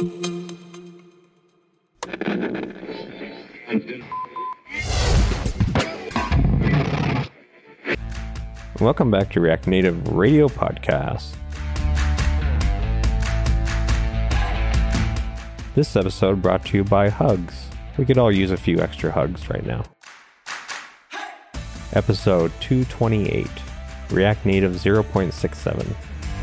Welcome back to React Native Radio Podcast. This episode brought to you by Hugs. We could all use a few extra hugs right now. Episode 228, React Native 0.67.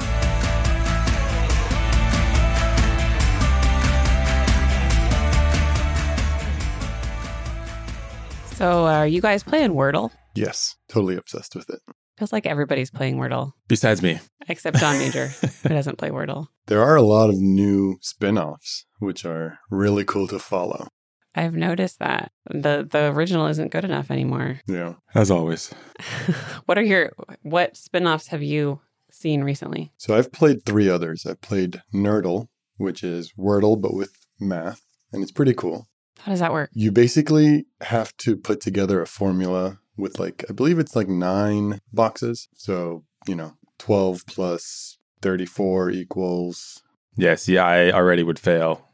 So are you guys playing Wordle? Yes, totally obsessed with it. Feels like everybody's playing Wordle. Besides me. Except John Major, who doesn't play Wordle. There are a lot of new spin-offs, which are really cool to follow. I've noticed that. The original isn't good enough anymore. Yeah. As always. What spin-offs have you seen recently? So I've played 3 others. I've played Nerdle, which is Wordle, but with math, and it's pretty cool. How does that work? You basically have to put together a formula with I believe it's 9 boxes. So, 12 plus 34 equals... Yes, yeah, I already would fail.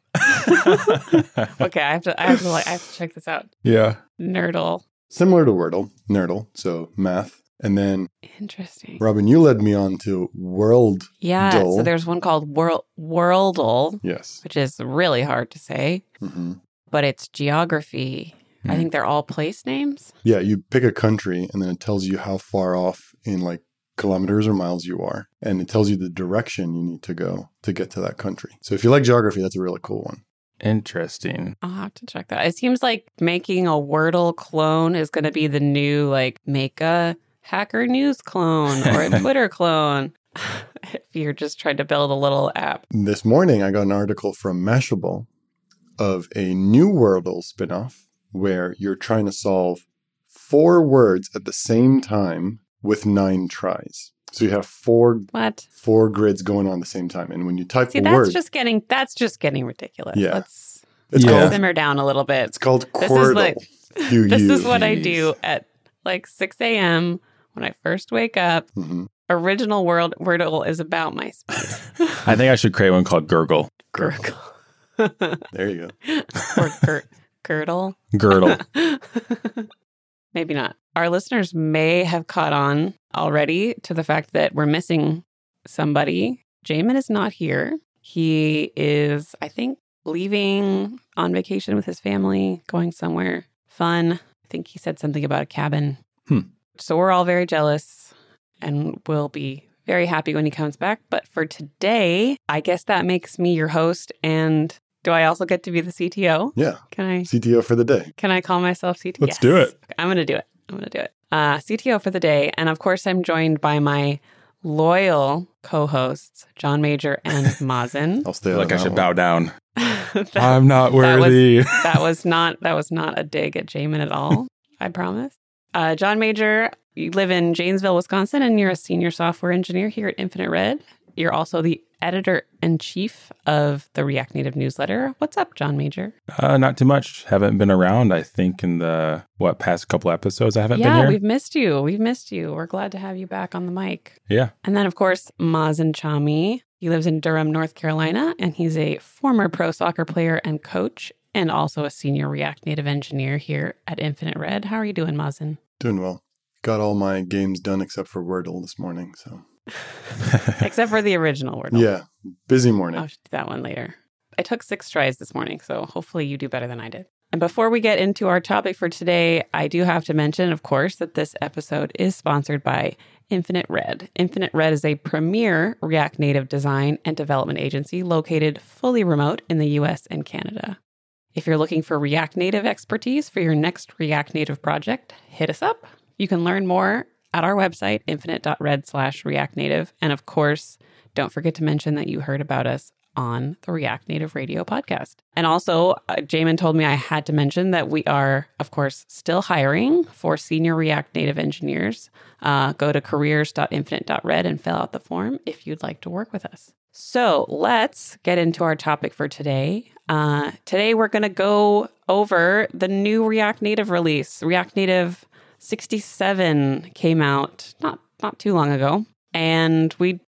Okay, I have to check this out. Yeah. Nerdle. Similar to Nerdle, so math. And then, Interesting. Robin, you led me on to World. Yeah, so there's one called Worldle, Yes. which is really hard to say, but it's geography. I think they're all place names. Yeah, you pick a country and then it tells you how far off in kilometers or miles you are. And it tells you the direction you need to go to get to that country. So if you like geography, that's a really cool one. Interesting. I'll have to check that. It seems like making a Wordle clone is going to be the new, make a Hacker News clone or a Twitter clone. If you're just trying to build a little app. This morning, I got an article from Mashable of a new Wordle spinoff where you're trying to solve 4 words at the same time with 9 tries. So you have 4 grids going on at the same time. And when you type a word... that's just getting ridiculous. Yeah. Let's called, simmer down a little bit. It's called Quordle. This is what I do at 6 a.m. when I first wake up. Original Wordle is about my speed. I think I should create one called Gurgle. Gurgle. There you go. Or Girdle. Maybe not. Our listeners may have caught on already to the fact that we're missing somebody. Jamin is not here. He is, I think, leaving on vacation with his family, going somewhere fun. I think he said something about a cabin. So we're all very jealous and we'll be very happy when he comes back. But for today, I guess that makes me your host. And do I also get to be the CTO? Yeah. Can I? CTO for the day. Can I call myself CTO? Let's do it. I'm going to do it. CTO for the day. And of course, I'm joined by my loyal co-hosts, John Major and Mazen. I'll stay I should bow down. That- I'm not worthy. That was not a dig at Jamin at all. I promise. John Major, you live in Janesville, Wisconsin, and you're a senior software engineer here at Infinite Red. You're also the editor-in-chief of the React Native newsletter. What's up, John Major? Not too much. Haven't been around, I think, in the, past couple episodes I haven't been here? Yeah, we've missed you. We're glad to have you back on the mic. Yeah. And then, of course, Mazen Chami. He lives in Durham, North Carolina, and he's a former pro soccer player and coach, and also a senior React Native engineer here at Infinite Red. How are you doing, Mazen? Doing well. Got all my games done except for Wordle this morning, so... Except for the original Wordle. Yeah, busy morning. I'll do that one later. I took 6 tries this morning, so hopefully you do better than I did. And before we get into our topic for today, I do have to mention, of course, that this episode is sponsored by Infinite Red. Infinite Red is a premier React Native design and development agency located fully remote in the US and Canada. If you're looking for React Native expertise for your next React Native project, hit us up. You can learn more at our website, infinite.red/React Native. And of course, don't forget to mention that you heard about us on the React Native Radio podcast. And also, Jamin told me I had to mention that we are, of course, still hiring for senior React Native engineers. Go to careers.infinite.red and fill out the form if you'd like to work with us. So let's get into our topic for today. Today, we're going to go over the new React Native release. React Native 67 came out not too long ago. And we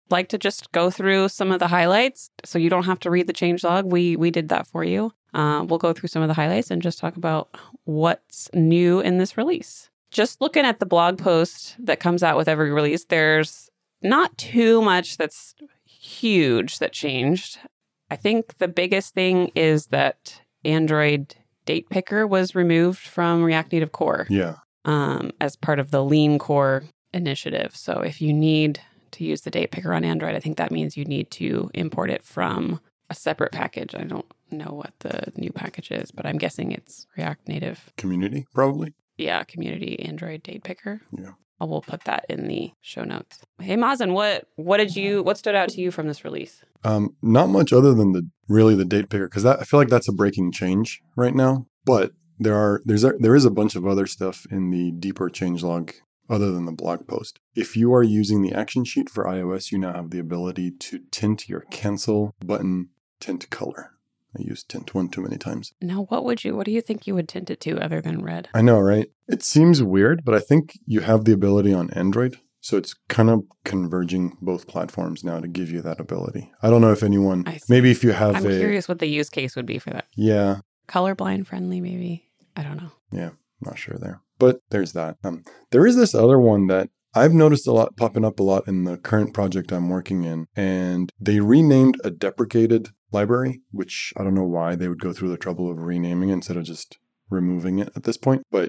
like to just go through some of the highlights so you don't have to read the changelog, we did that for you. We'll go through some of the highlights and just talk about what's new in this release. Just looking at the blog post that comes out with every release, there's not too much that's huge that changed. I think the biggest thing is that Android Date Picker was removed from React Native Core. Yeah. As part of the Lean Core initiative. So if you need to use the date picker on Android, I think that means you need to import it from a separate package. I don't know what the new package is, but I'm guessing it's React Native. Community, probably. Yeah, Community Android Date Picker. Yeah. We'll put that in the show notes. Hey, Mazen, what stood out to you from this release? Not much other than the date picker, because I feel like that's a breaking change right now. But there is a bunch of other stuff in the deeper changelog other than the blog post. If you are using the action sheet for iOS, you now have the ability to tint your cancel button tint color. I used tint one too many times. Now, what do you think you would tint it to other than red? I know, right? It seems weird, but I think you have the ability on Android. So it's kind of converging both platforms now to give you that ability. I don't know if anyone, maybe if you have I'm curious what the use case would be for that. Yeah. Colorblind friendly, maybe. I don't know. Yeah, not sure there. But there's that. There is this other one that I've noticed popping up a lot in the current project I'm working in. And they renamed a deprecated library, which I don't know why they would go through the trouble of renaming it instead of just removing it at this point. But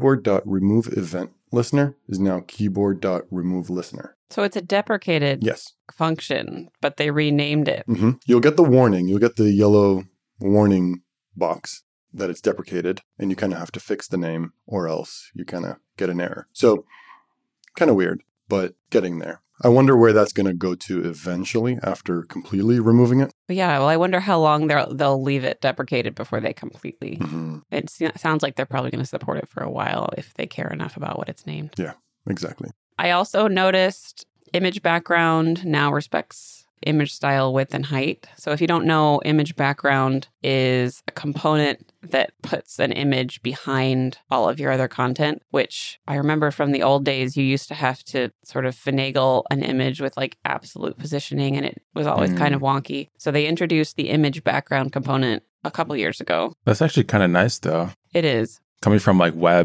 keyboard.removeEventListener is now keyboard.removeListener. So it's a deprecated function, but they renamed it. Mm-hmm. You'll get the warning. You'll get the yellow warning box that it's deprecated, and you kind of have to fix the name or else you kind of get an error. So kind of weird, but getting there. I wonder where that's going to go to eventually after completely removing it. But yeah, well, I wonder how long they'll leave it deprecated before they completely... Mm-hmm. It sounds like they're probably going to support it for a while if they care enough about what it's named. Yeah, exactly. I also noticed image background now respects image style, width, and height. So if you don't know, image background is a component that puts an image behind all of your other content, which I remember from the old days, you used to have to sort of finagle an image with like absolute positioning, and it was always kind of wonky. So they introduced the image background component a couple years ago. That's actually kind of nice, though. It is. Coming from like web,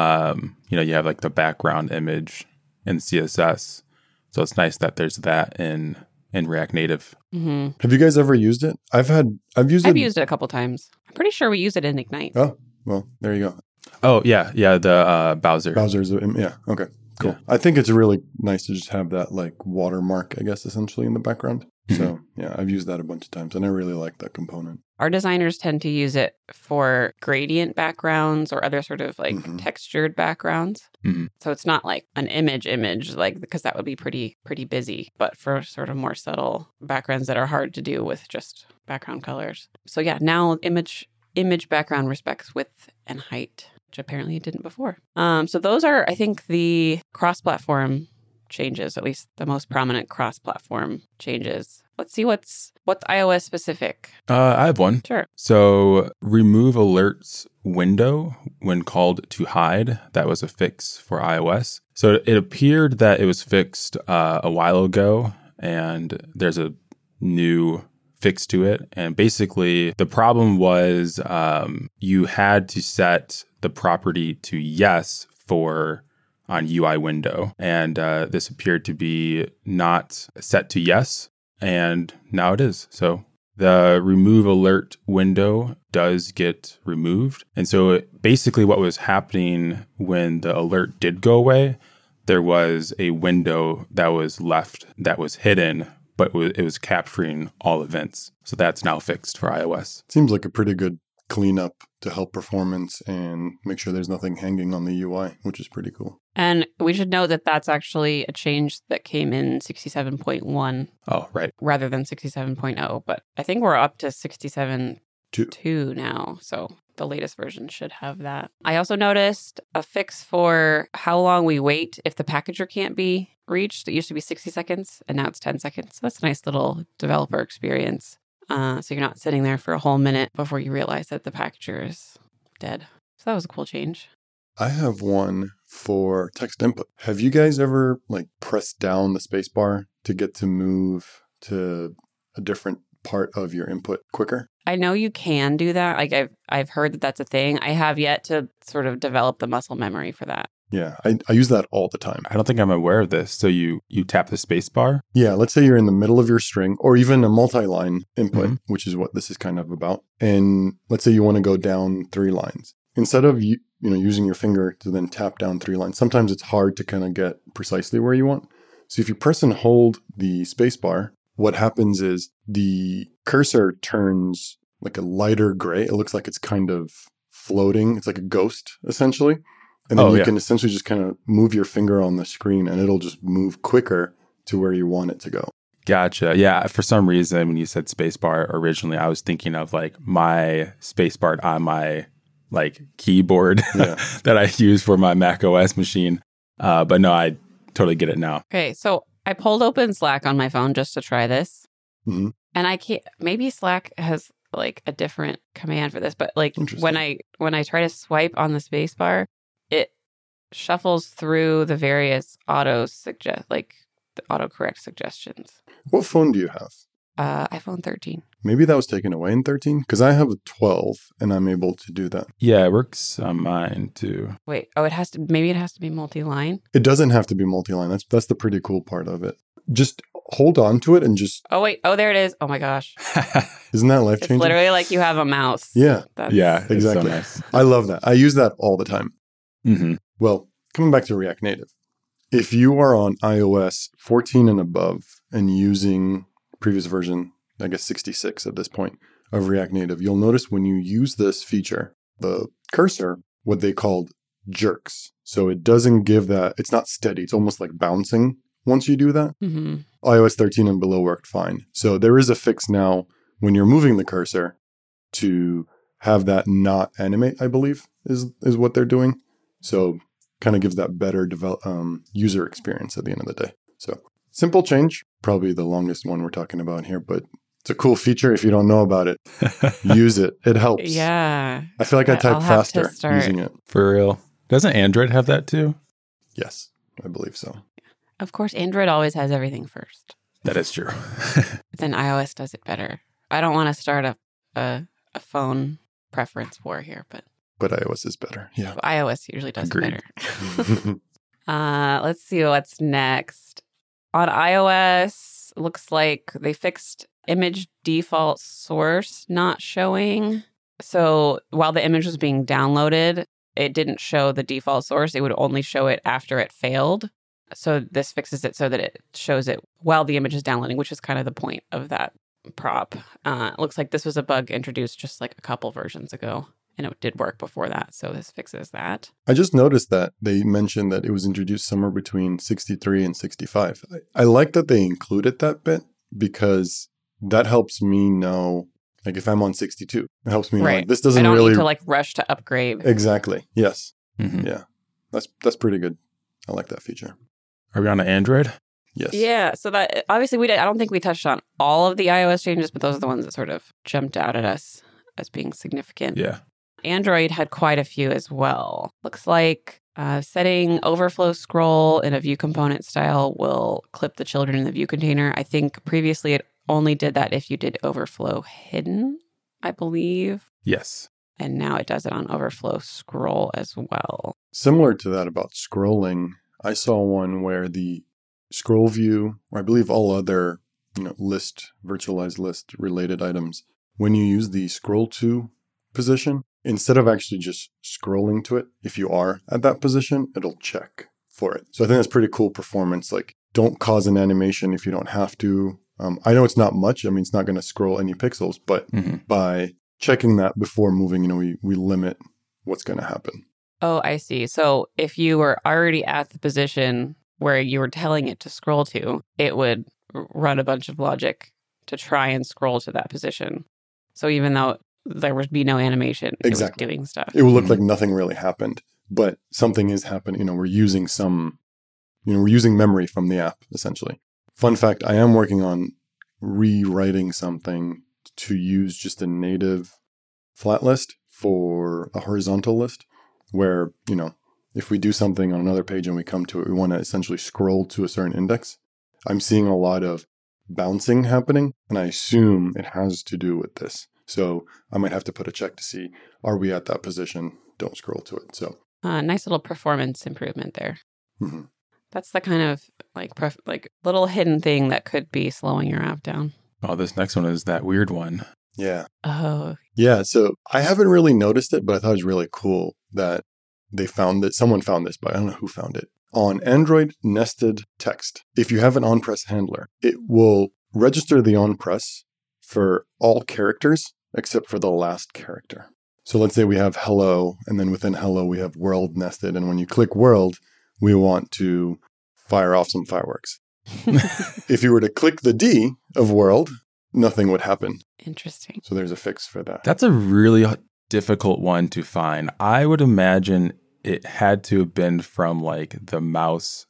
you have like the background image in CSS. So it's nice that there's that in React Native. Mm-hmm. Have you guys ever used it? I've used it a couple times. I'm pretty sure we use it in Ignite. Oh, well, there you go. Oh, yeah. The Bowser. Bowser's, yeah. Okay, cool. Yeah. I think it's really nice to just have that like watermark, I guess, essentially in the background. So yeah, I've used that a bunch of times and I really like that component. Our designers tend to use it for gradient backgrounds or other sort of like textured backgrounds. Mm-hmm. So it's not like an image, like, because that would be pretty busy, but for sort of more subtle backgrounds that are hard to do with just background colors. So yeah, now image background respects width and height, which apparently it didn't before. So those are, I think, the cross-platform changes, at least the most prominent cross-platform changes. Let's see what's iOS specific. I have one. Sure. So remove alerts window when called to hide. That was a fix for iOS. So it appeared that it was fixed a while ago, and there's a new fix to it. And basically, the problem was you had to set the property to yes on UI window. And this appeared to be not set to yes. And now it is. So the remove alert window does get removed. And so basically what was happening when the alert did go away, there was a window that was left that was hidden, but it was capturing all events. So that's now fixed for iOS. Seems like a pretty good cleanup to help performance and make sure there's nothing hanging on the UI, which is pretty cool. And we should note that that's actually a change that came in 67.1. Oh, right. Rather than 67.0. But I think we're up to 67.2 now. So the latest version should have that. I also noticed a fix for how long we wait if the packager can't be reached. It used to be 60 seconds, and now it's 10 seconds. So that's a nice little developer experience. So you're not sitting there for a whole minute before you realize that the packager is dead. So that was a cool change. I have one for text input. Have you guys ever like pressed down the space bar to get to move to a different part of your input quicker? I know you can do that. Like I've heard that that's a thing. I have yet to sort of develop the muscle memory for that. Yeah, I use that all the time. I don't think I'm aware of this. So you tap the space bar? Yeah, let's say you're in the middle of your string or even a multi-line input, which is what this is kind of about. And let's say you want to go down 3 lines. Instead of using your finger to then tap down 3 lines, sometimes it's hard to kind of get precisely where you want. So if you press and hold the space bar, what happens is the cursor turns like a lighter gray. It looks like it's kind of floating. It's like a ghost, essentially. And then you can essentially just kind of move your finger on the screen and it'll just move quicker to where you want it to go. Gotcha. Yeah. For some reason, when you said spacebar originally, I was thinking of like my spacebar on my like keyboard that I use for my Mac OS machine. But no, I totally get it now. Okay. So I pulled open Slack on my phone just to try this. Mm-hmm. And I can't, maybe Slack has like a different command for this, but like when I try to swipe on the spacebar, it shuffles through the various the autocorrect suggestions. What phone do you have? iPhone 13. Maybe that was taken away in 13 because I have a 12 and I'm able to do that. Yeah, it works on mine too. Wait, it has to be multi-line. It doesn't have to be multi-line. That's the pretty cool part of it. Just hold on to it and just... Oh, wait. Oh, there it is. Oh, my gosh. Isn't that life-changing? It's literally like you have a mouse. Yeah. Yeah, exactly. So nice. I love that. I use that all the time. Mm-hmm. Well, coming back to React Native. If you are on iOS 14 and above and using previous version, I guess 66 at this point, of React Native, you'll notice when you use this feature, the cursor, what they called jerks. So it doesn't give that, it's not steady. It's almost like bouncing once you do that. Mm-hmm. iOS 13 and below worked fine. So there is a fix now when you're moving the cursor to have that not animate, I believe, is what they're doing. So kind of gives that better user experience at the end of the day. So simple change, probably the longest one we're talking about here, but it's a cool feature. If you don't know about it, use it. It helps. Yeah. I feel like I type faster using it. For real. Doesn't Android have that too? Yes, I believe so. Of course, Android always has everything first. That is true. But then iOS does it better. I don't want to start a phone preference war here, but iOS is better. Yeah. iOS usually does Agreed. it better. Let's see what's next. On iOS, looks like they fixed image default source not showing. So while the image was being downloaded, it didn't show the default source. It would only show it after it failed. So this fixes it so that it shows it while the image is downloading, which is kind of the point of that prop. It looks like this was a bug introduced just like a couple versions ago, and it did work before that. So this fixes that. I just noticed that they mentioned that it was introduced somewhere between 63 and 65. I like that they included that bit because that helps me know, like if I'm on 62, it helps me know like, this doesn't really need to like rush to upgrade. Exactly. Yes. Mm-hmm. Yeah. That's pretty good. I like that feature. Are we on an Android? Yes. Yeah. So that obviously I don't think we touched on all of the iOS changes, but those are the ones that sort of jumped out at us as being significant. Yeah. Android had quite a few as well. Looks like setting overflow scroll in a view component style will clip the children in the view container. I think previously it only did that if you did overflow hidden, I believe. Yes. And now it does it on overflow scroll as well. Similar to that about scrolling, I saw one where the scroll view, or I believe all other virtualized list related items, when you use the scroll to position, instead of actually just scrolling to it, if you are at that position, it'll check for it. So I think that's pretty cool performance. Like, don't cause an animation if you don't have to. I know it's not much. I mean, it's not going to scroll any pixels, but by checking that before moving, we limit what's going to happen. Oh, I see. So if you were already at the position where you were telling it to scroll to, it would run a bunch of logic to try and scroll to that position. So even though there would be no animation, it was doing stuff. It will look like nothing really happened, but something is happening. We're using we're using memory from the app, essentially. Fun fact, I am working on rewriting something to use just a native flat list for a horizontal list where, if we do something on another page and we come to it, we want to essentially scroll to a certain index. I'm seeing a lot of bouncing happening, and I assume it has to do with this. So I might have to put a check to see, are we at that position? Don't scroll to it. So nice little performance improvement there. mm-hmm. That's the kind of like little hidden thing that could be slowing your app down. Oh, this next one is that weird one. Yeah. Oh, Yeah. So I haven't really noticed it, but I thought it was really cool that they found it. Someone found this, but I don't know who found it. On Android nested text, if you have an on-press handler, it will register the on-press for all characters except for the last character. So let's say we have hello, and then within hello we have world nested. And when you click world, we want to fire off some fireworks. If you were to click the D of world, nothing would happen. interesting. So there's a fix for that. That's a really difficult one to find. I would imagine it had to have been from like the mouse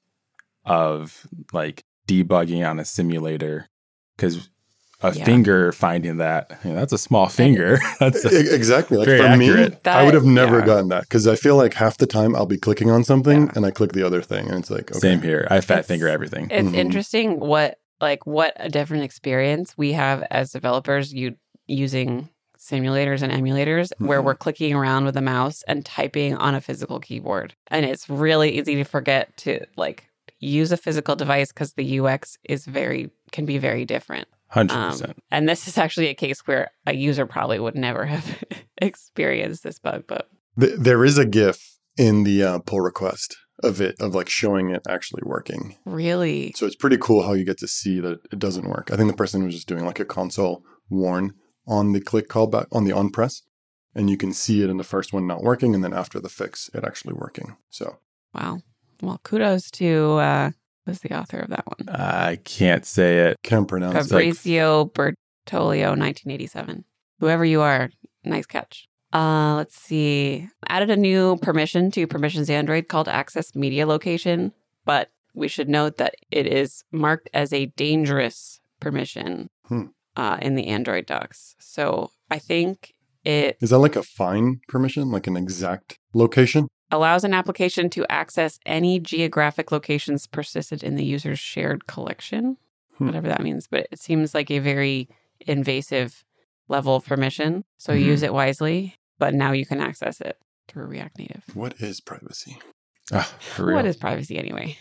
of like debugging on a simulator, because a finger finding that, that's a small finger. That's Exactly. Like very for accurate. me, I would have never gotten that, because I feel like half the time I'll be clicking on something and I click the other thing, and it's like, okay. Same here. I fat finger everything. It's interesting what a different experience we have as developers using simulators and emulators where we're clicking around with a mouse and typing on a physical keyboard. And it's really easy to forget to like use a physical device because the UX can be very different. 100%. And this is actually a case where a user probably would never have experienced this bug, but There is a GIF in the pull request of like showing it actually working. really, So it's pretty cool how you get to see that it doesn't work. I think the person was just doing like a console warn on the click callback on the on press, and you can see it in the first one not working, and then after the fix, it actually working. So wow. Well, kudos to who's the author of that one? I can't say it. can't pronounce it. Fabrizio Bertolio, 1987. Whoever you are, nice catch. Let's see. Added a new permission to Permissions Android called Access Media Location, but we should note that it is marked as a dangerous permission in the Android docs. So I think it Is that like a fine permission, like an exact location? allows an application to access any geographic locations persisted in the user's shared collection, whatever that means. But it seems like a very invasive level of permission. So use it wisely, but now you can access it through React Native. What is privacy? For real. What is privacy anyway?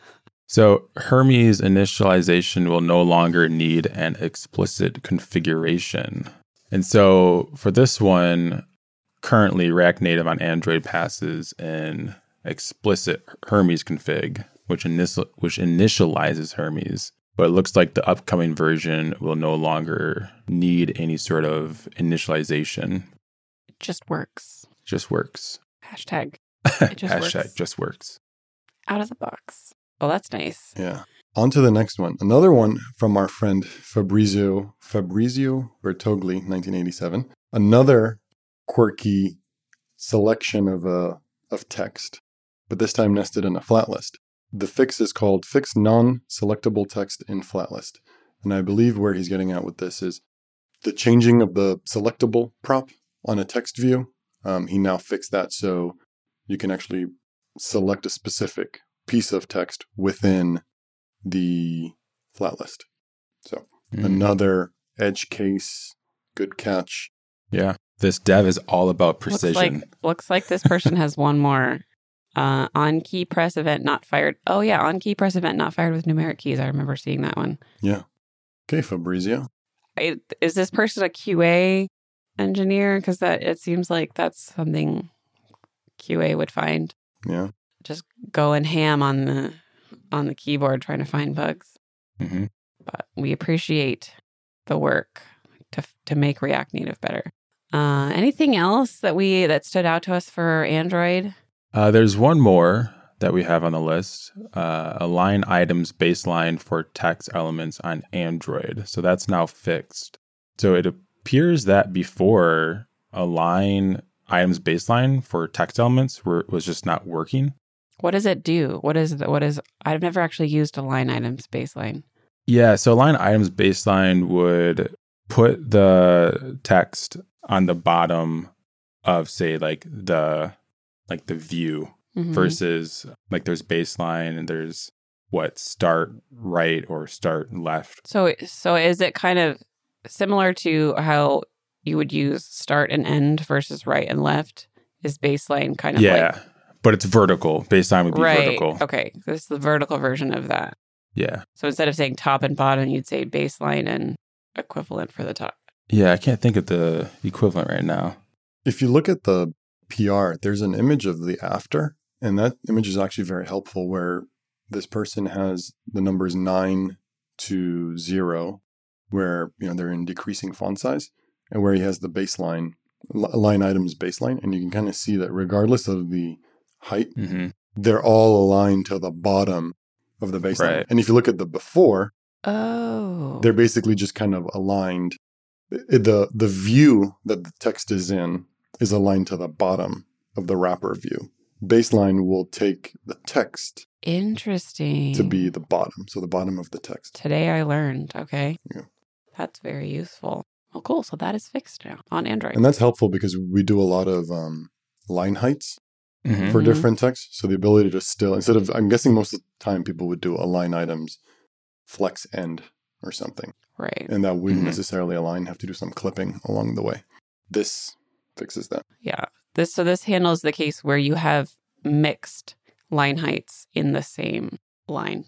So Hermes initialization will no longer need an explicit configuration. And so for this one, currently React Native on Android passes an explicit Hermes config, which initializes Hermes. But it looks like the upcoming version will no longer need any sort of initialization. It just works. Just works. Hashtag. It just Hashtag works. just works. Out of the box. Oh, that's nice. Yeah. On to the next one. Another one from our friend Fabrizio Bertogli, 1987. Another quirky selection of text, but this time nested in a flat list. The fix is called Fix Non-Selectable Text in Flat List. And I believe where he's getting at with this is the changing of the selectable prop on a text view. He now fixed that so you can actually select a specific piece of text within the flat list. So another edge case, good catch. Yeah. This dev is all about precision. Looks like this person has one more. On key press event not fired. Oh yeah, on key press event not fired with numeric keys. I remember seeing that one. Yeah. Okay, Fabrizio. Is this person a QA engineer? Because it seems like that's something QA would find. Yeah. Just going ham on the keyboard trying to find bugs. Mm-hmm. But we appreciate the work to make React Native better. Anything else that stood out to us for Android? There's one more that we have on the list, align items baseline for text elements on Android. So that's now fixed. So it appears that before, align items baseline for text elements was just not working. What does it do? I've never actually used align items baseline. Yeah, so align items baseline would put the text on the bottom of, say, like the view. versus like there's baseline and there's start right or start left. So is it kind of similar to how you would use start and end versus right and left? Is baseline kind of like... but it's vertical. Baseline would be vertical. Okay, this is the vertical version of that. Yeah. So instead of saying top and bottom, you'd say baseline and equivalent for the top. Yeah, I can't think of the equivalent right now. If you look at the PR, there's an image of the after, and that image is actually very helpful where this person has the numbers 9 to 0, where they're in decreasing font size, and where he has the baseline, line items baseline, and you can kind of see that regardless of the height, they're all aligned to the bottom of the baseline. Right. And if you look at the before, they're basically just kind of aligned. The view that the text is in is aligned to the bottom of the wrapper view. Baseline will take the text to be the bottom. So the bottom of the text. Today I learned. Okay. Yeah. That's very useful. Oh, cool. So that is fixed now on Android. And that's helpful because we do a lot of line heights for different texts. So the ability to still, instead of, I'm guessing most of the time people would do align items flex end or something. Right. And that wouldn't necessarily align, have to do some clipping along the way. This fixes that. Yeah. This handles the case where you have mixed line heights in the same line,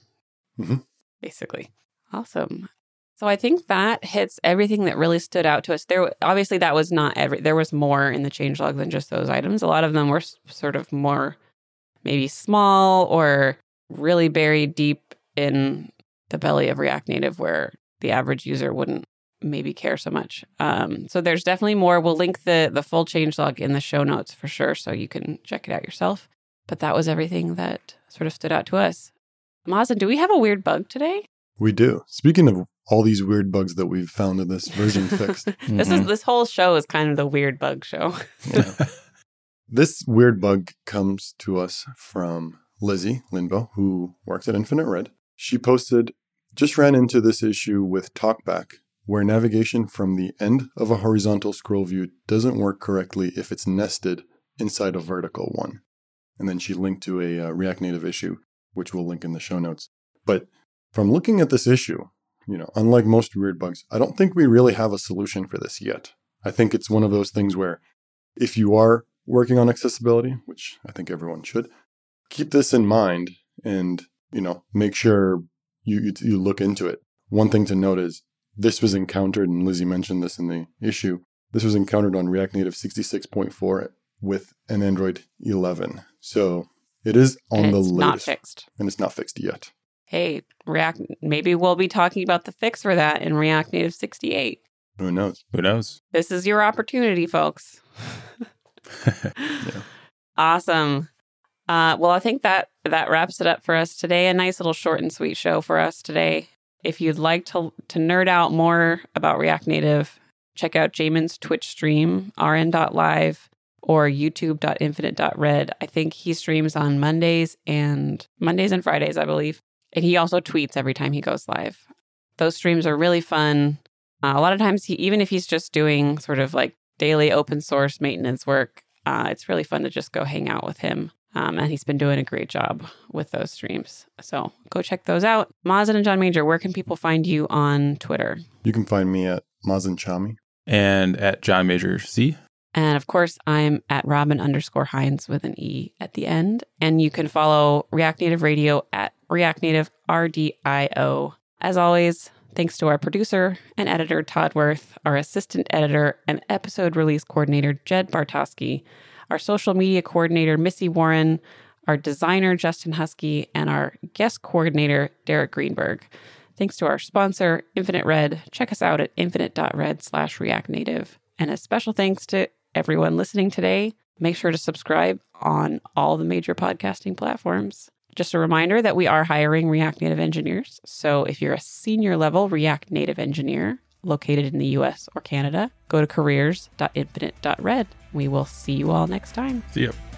basically. Awesome. So I think that hits everything that really stood out to us. Obviously, that was not there was more in the changelog than just those items. A lot of them were sort of more maybe small or really buried deep in the belly of React Native where the average user wouldn't maybe care so much. So there's definitely more. We'll link the full changelog in the show notes for sure, so you can check it out yourself. But that was everything that sort of stood out to us. Mazen, do we have a weird bug today? We do. Speaking of all these weird bugs that we've found in this version fixed. This whole show is kind of the weird bug show. Yeah. This weird bug comes to us from Lizzie Lindbo, who works at Infinite Red. She just ran into this issue with TalkBack, where navigation from the end of a horizontal scroll view doesn't work correctly if it's nested inside a vertical one. And then she linked to a React Native issue, which we'll link in the show notes. But from looking at this issue, unlike most weird bugs, I don't think we really have a solution for this yet. I think it's one of those things where if you are working on accessibility, which I think everyone should, keep this in mind and, make sure you look into it. One thing to note is this was encountered, and Lizzie mentioned this in the issue, this was encountered on React Native 66.4 with an Android 11. So it is on the latest. It's not fixed. And it's not fixed yet. Hey, React, maybe we'll be talking about the fix for that in React Native 68. Who knows? This is your opportunity, folks. Yeah. Awesome. Well, I think that wraps it up for us today. A nice little short and sweet show for us today. If you'd like to nerd out more about React Native, check out Jamin's Twitch stream, rn.live, or youtube.infinite.red. I think he streams on Mondays and Fridays, I believe. And he also tweets every time he goes live. Those streams are really fun. A lot of times, even if he's just doing sort of like daily open source maintenance work, it's really fun to just go hang out with him. And he's been doing a great job with those streams. So go check those out. Mazen and John Major, where can people find you on Twitter? You can find me at Mazen Chami. And at John Major C. And of course, I'm at Robin_Hines with an E at the end. And you can follow React Native Radio at React Native RDIO. As always, thanks to our producer and editor, Todd Worth, our assistant editor and episode release coordinator, Jed Bartoski, our social media coordinator, Missy Warren, our designer, Justin Husky, and our guest coordinator, Derek Greenberg. Thanks to our sponsor, Infinite Red. Check us out at infinite.red/React Native. And a special thanks to everyone listening today. Make sure to subscribe on all the major podcasting platforms. Just a reminder that we are hiring React Native engineers. So if you're a senior level React Native engineer located in the US or Canada, go to careers.infinite.red. We will see you all next time. See ya.